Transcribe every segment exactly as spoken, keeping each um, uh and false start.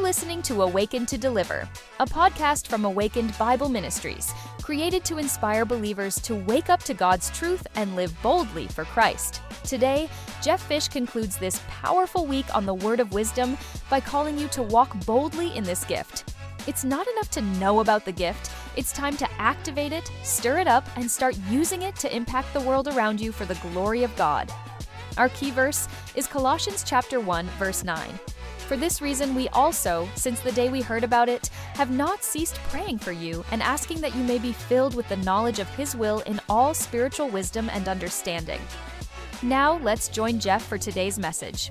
listening to Awaken to Deliver, a podcast from Awakened Bible Ministries, created to inspire believers to wake up to God's truth and live boldly for Christ. Today, Jeff Fish concludes this powerful week on the Word of Wisdom by calling you to walk boldly in this gift. It's not enough to know about the gift. It's time to activate it, stir it up, and start using it to impact the world around you for the glory of God. Our key verse is Colossians chapter one, verse nine. For this reason, we also, since the day we heard about it, have not ceased praying for you and asking that you may be filled with the knowledge of His will in all spiritual wisdom and understanding. Now, let's join Jeff for today's message.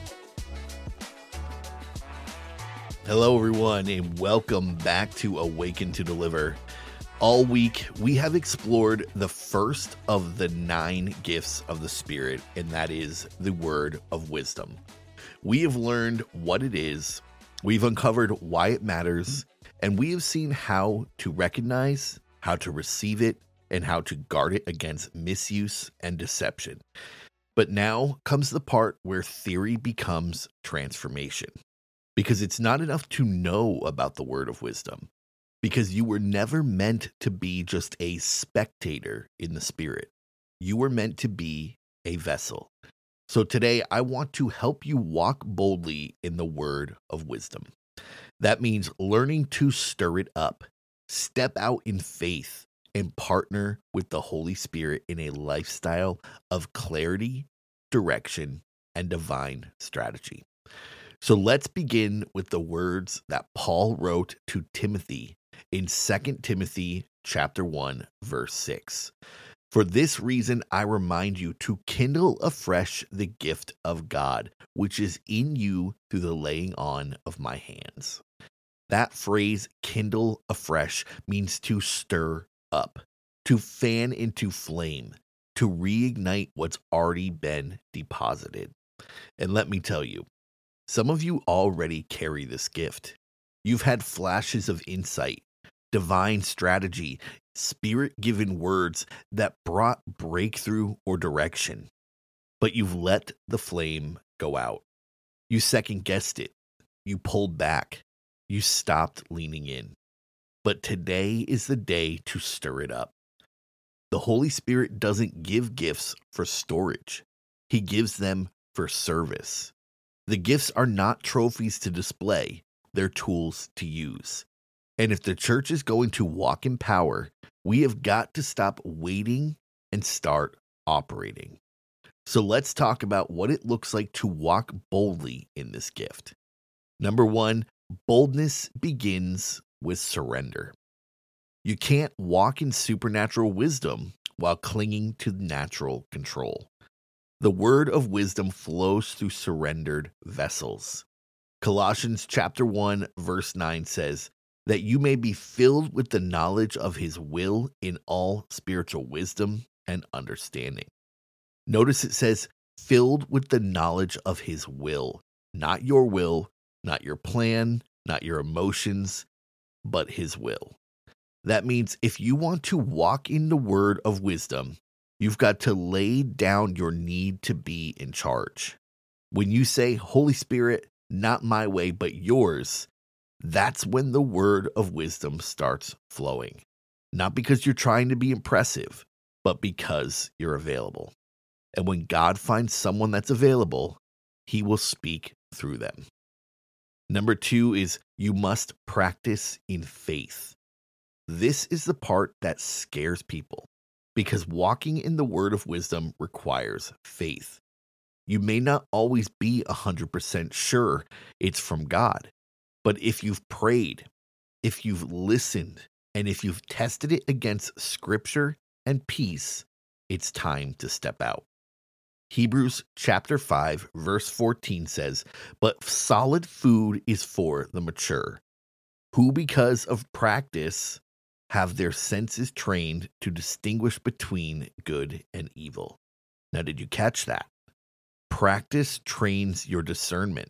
Hello, everyone, and welcome back to Awaken to Deliver. All week, we have explored the first of the nine gifts of the Spirit, and that is the word of wisdom. We have learned what it is, we've uncovered why it matters, and we have seen how to recognize, how to receive it, and how to guard it against misuse and deception. But now comes the part where theory becomes transformation. Because it's not enough to know about the word of wisdom. Because you were never meant to be just a spectator in the Spirit. You were meant to be a vessel. So today, I want to help you walk boldly in the word of wisdom. That means learning to stir it up, step out in faith, and partner with the Holy Spirit in a lifestyle of clarity, direction, and divine strategy. So let's begin with the words that Paul wrote to Timothy in Second Timothy chapter one, verse six. For this reason, I remind you to kindle afresh the gift of God, which is in you through the laying on of my hands. That phrase, kindle afresh, means to stir up, to fan into flame, to reignite what's already been deposited. And let me tell you, some of you already carry this gift. You've had flashes of insight, divine strategy, Spirit-given words that brought breakthrough or direction. But you've let the flame go out. You second-guessed it. You pulled back. You stopped leaning in. But today is the day to stir it up. The Holy Spirit doesn't give gifts for storage. He gives them for service. The gifts are not trophies to display, they're tools to use. And if the church is going to walk in power, we have got to stop waiting and start operating. So let's talk about what it looks like to walk boldly in this gift. Number one, boldness begins with surrender. You can't walk in supernatural wisdom while clinging to natural control. The word of wisdom flows through surrendered vessels. Colossians chapter one, verse nine says, that you may be filled with the knowledge of His will in all spiritual wisdom and understanding. Notice it says, filled with the knowledge of His will, not your will, not your plan, not your emotions, but His will. That means if you want to walk in the word of wisdom, you've got to lay down your need to be in charge. When you say, Holy Spirit, not my way, but yours, that's when the word of wisdom starts flowing. Not because you're trying to be impressive, but because you're available. And when God finds someone that's available, He will speak through them. Number two is you must practice in faith. This is the part that scares people because walking in the word of wisdom requires faith. You may not always be one hundred percent sure it's from God. But if you've prayed, if you've listened, and if you've tested it against Scripture and peace, it's time to step out. Hebrews chapter five, verse fourteen says, but solid food is for the mature, who because of practice have their senses trained to distinguish between good and evil. Now, did you catch that? Practice trains your discernment.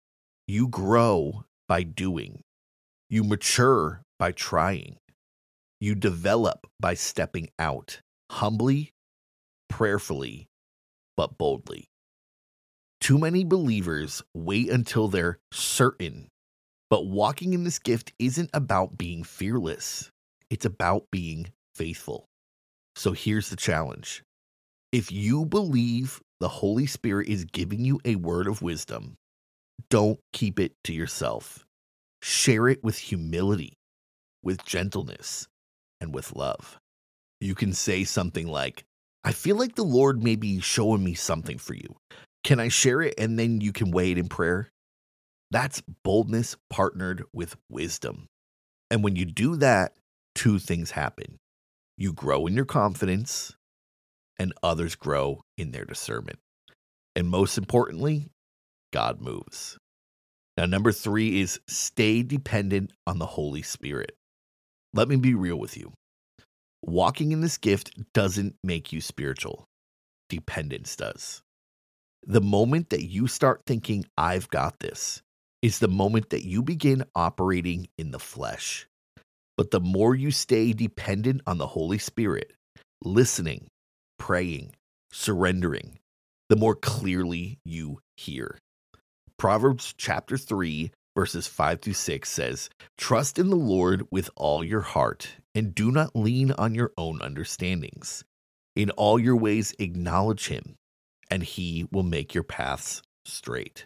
You grow by doing. You mature by trying. You develop by stepping out, humbly, prayerfully, but boldly. Too many believers wait until they're certain But walking in this gift isn't about being fearless. It's about being faithful. So here's the challenge. If you believe the Holy Spirit is giving you a word of wisdom, don't keep it to yourself. Share it with humility, with gentleness, and with love. You can say something like, I feel like the Lord may be showing me something for you. Can I share it? And then you can weigh it in prayer. That's boldness partnered with wisdom. And when you do that, two things happen. You grow in your confidence, and others grow in their discernment. And most importantly, God moves. Now, number three is stay dependent on the Holy Spirit. Let me be real with you. Walking in this gift doesn't make you spiritual. Dependence does. The moment that you start thinking, I've got this, is the moment that you begin operating in the flesh. But the more you stay dependent on the Holy Spirit, listening, praying, surrendering, the more clearly you hear. Proverbs chapter three, verses five through six says, Trust in the Lord with all your heart, and do not lean on your own understandings. In all your ways acknowledge him, and he will make your paths straight.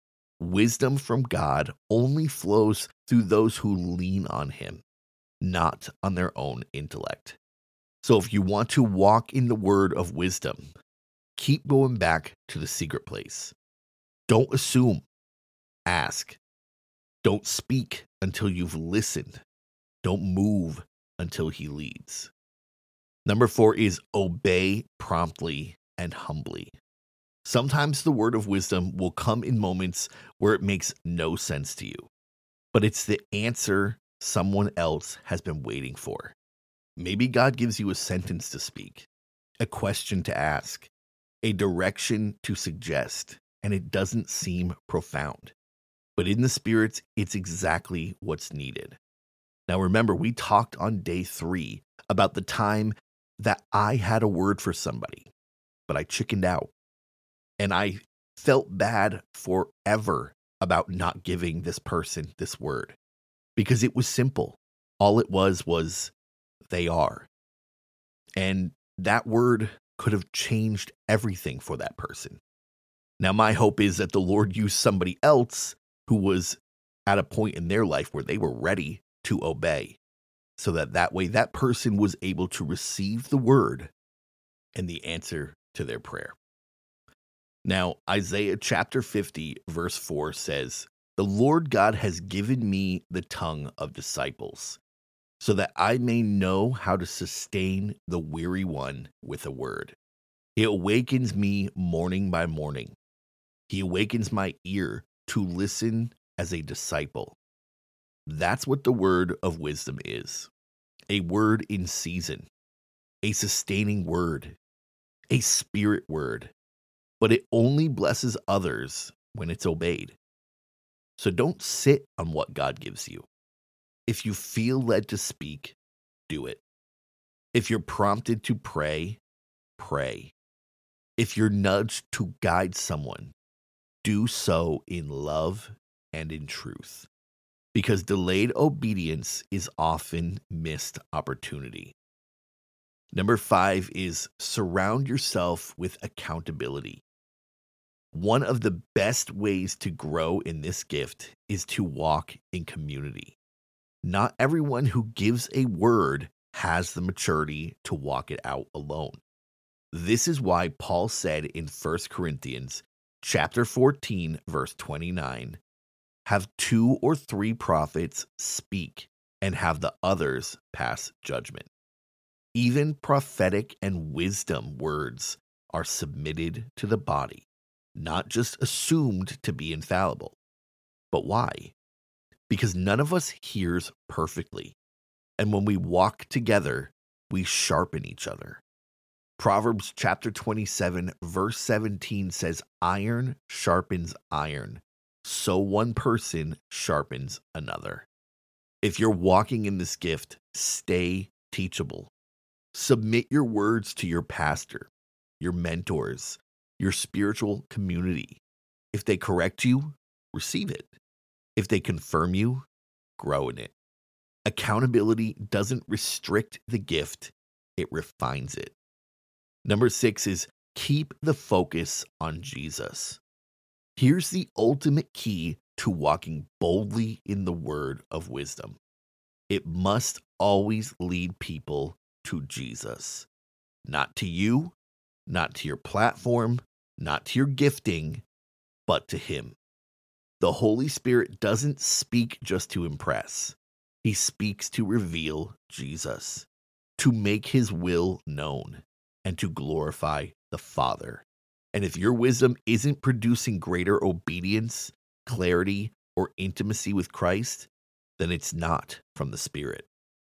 Wisdom from God only flows through those who lean on him, not on their own intellect. So if you want to walk in the word of wisdom, keep going back to the secret place. Don't assume. Ask. Don't speak until you've listened. Don't move until he leads. Number four is obey promptly and humbly. Sometimes the word of wisdom will come in moments where it makes no sense to you, but it's the answer someone else has been waiting for. Maybe God gives you a sentence to speak, a question to ask, a direction to suggest, and it doesn't seem profound. But in the spirits, it's exactly what's needed. Now remember, we talked on day three about the time that I had a word for somebody, but I chickened out. And I felt bad forever about not giving this person this word because it was simple. All it was was they are. And that word could have changed everything for that person. Now, my hope is that the Lord used somebody else who was at a point in their life where they were ready to obey, so that that way that person was able to receive the word and the answer to their prayer. Now, Isaiah chapter fifty, verse four says, The Lord God has given me the tongue of disciples, so that I may know how to sustain the weary one with a word. It awakens me morning by morning. He awakens my ear to listen as a disciple. That's what the word of wisdom is. A word in season, a sustaining word, a spirit word. But it only blesses others when it's obeyed. So don't sit on what God gives you. If you feel led to speak, do it. If you're prompted to pray, pray. If you're nudged to guide someone, do so in love and in truth. Because delayed obedience is often missed opportunity. Number five is surround yourself with accountability. One of the best ways to grow in this gift is to walk in community. Not everyone who gives a word has the maturity to walk it out alone. This is why Paul said in First Corinthians chapter fourteen, verse twenty-nine, have two or three prophets speak and have the others pass judgment. Even prophetic and wisdom words are submitted to the body, not just assumed to be infallible. But why? Because none of us hears perfectly. And when we walk together, we sharpen each other. Proverbs chapter twenty-seven, verse seventeen says, Iron sharpens iron, so one person sharpens another. If you're walking in this gift, stay teachable. Submit your words to your pastor, your mentors, your spiritual community. If they correct you, receive it. If they confirm you, grow in it. Accountability doesn't restrict the gift, it refines it. Number six is keep the focus on Jesus. Here's the ultimate key to walking boldly in the word of wisdom. It must always lead people to Jesus. Not to you, not to your platform, not to your gifting, but to Him. The Holy Spirit doesn't speak just to impress. He speaks to reveal Jesus, to make His will known, and to glorify the Father. And if your wisdom isn't producing greater obedience, clarity, or intimacy with Christ, then it's not from the Spirit.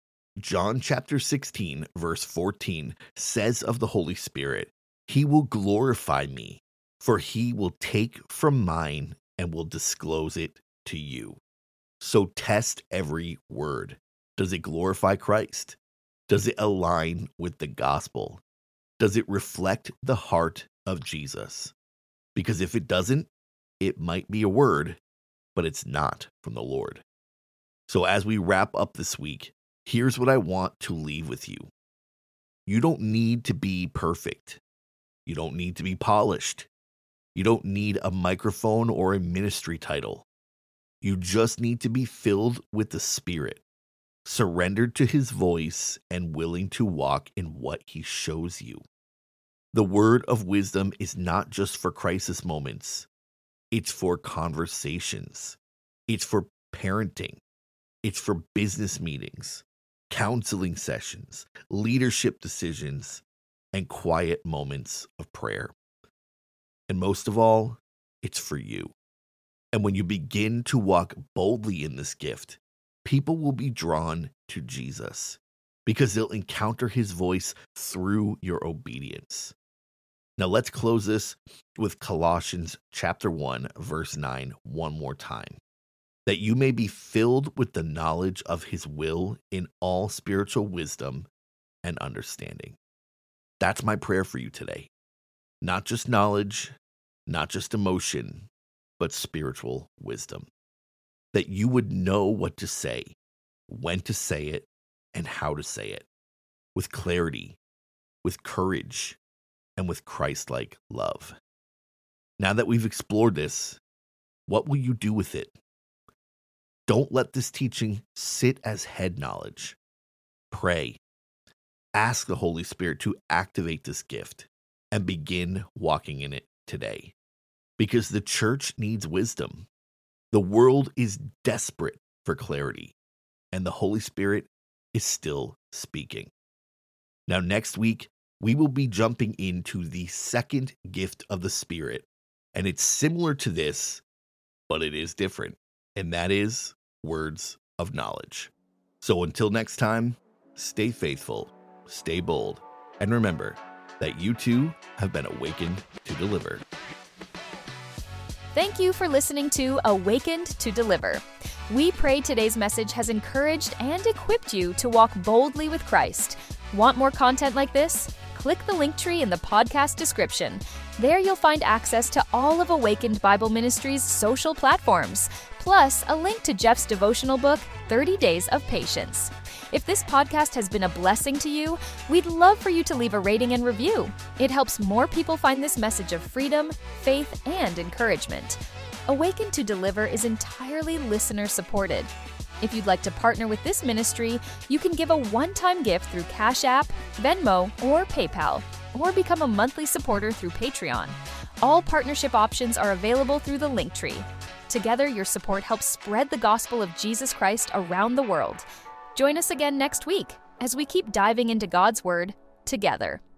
John chapter sixteen, verse fourteen says of the Holy Spirit, He will glorify me, for He will take from mine and will disclose it to you. So test every word. Does it glorify Christ? Does it align with the gospel? Does it reflect the heart of Jesus? Because if it doesn't, it might be a word, but it's not from the Lord. So as we wrap up this week, here's what I want to leave with you. You don't need to be perfect. You don't need to be polished. You don't need a microphone or a ministry title. You just need to be filled with the Spirit, surrendered to His voice, and willing to walk in what He shows you. The word of wisdom is not just for crisis moments. It's for conversations. It's for parenting. It's for business meetings, counseling sessions, leadership decisions, and quiet moments of prayer. And most of all, it's for you. And when you begin to walk boldly in this gift, people will be drawn to Jesus because they'll encounter His voice through your obedience. Now let's close this with Colossians chapter one, verse nine one more time. That you may be filled with the knowledge of His will in all spiritual wisdom and understanding. That's my prayer for you today. Not just knowledge, not just emotion, but spiritual wisdom. That you would know what to say, when to say it, and how to say it, with clarity, with courage, and with Christ-like love. Now that we've explored this, what will you do with it? Don't let this teaching sit as head knowledge. Pray. Ask the Holy Spirit to activate this gift and begin walking in it today. Because the church needs wisdom. The world is desperate for clarity, and the Holy Spirit is still speaking. Now, next week, we will be jumping into the second gift of the Spirit, and it's similar to this, but it is different, and that is words of knowledge. So until next time, stay faithful, stay bold, and remember that you too have been awakened to deliver. Thank you for listening to Awakened to Deliver. We pray today's message has encouraged and equipped you to walk boldly with Christ. Want more content like this? Click the link tree in the podcast description. There you'll find access to all of Awakened Bible Ministries' social platforms, plus a link to Jeff's devotional book, thirty days of Patience. If this podcast has been a blessing to you, we'd love for you to leave a rating and review. It helps more people find this message of freedom, faith, and encouragement. Awaken to Deliver is entirely listener-supported. If you'd like to partner with this ministry, you can give a one-time gift through Cash App, Venmo, or PayPal, or become a monthly supporter through Patreon. All partnership options are available through the Linktree. Together, your support helps spread the gospel of Jesus Christ around the world. Join us again next week as we keep diving into God's Word together.